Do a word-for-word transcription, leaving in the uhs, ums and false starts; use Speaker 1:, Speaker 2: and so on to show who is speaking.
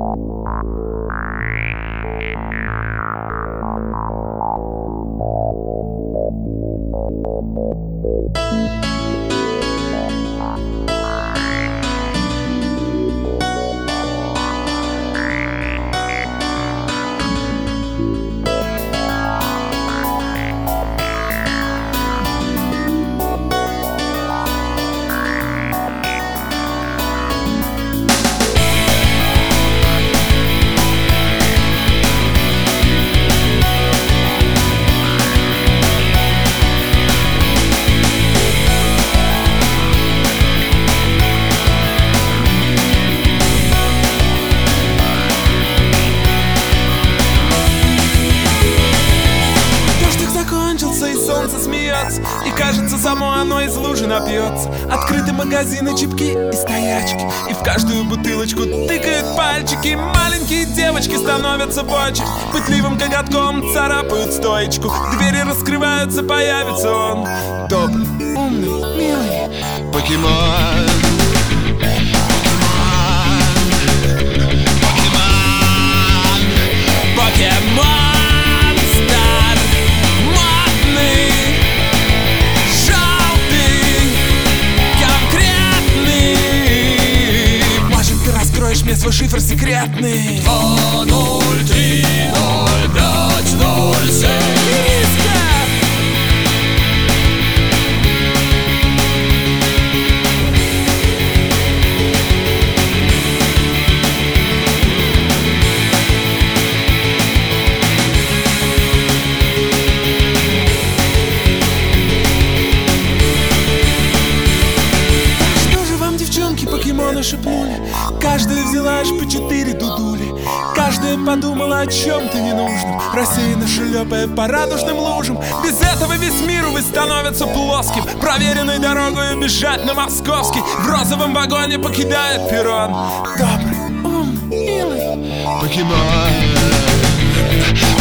Speaker 1: Солнце смеется, и кажется, само оно из лужи напьется. Открыты магазины, чипки и стоячки, и в каждую бутылочку тыкают пальчики. Маленькие девочки становятся в очередь, пытливым коготком царапают стоечку. Двери раскрываются, появится он, добрый, умный, милый покемон. Мне свой шифр секретный.
Speaker 2: Два ноль три ноль пять ноль семь.
Speaker 1: Что же вам, девчонки, покемоны шепнули? Каждая взяла аж по четыре дудули. Каждая подумала о чем-то ненужном, рассеянно шлепая по радужным лужам. Без этого весь мир, увы, становится плоским. Проверенной дорогой бежать на московский. В розовом вагоне покидает перрон добрый, умный, милый покемон.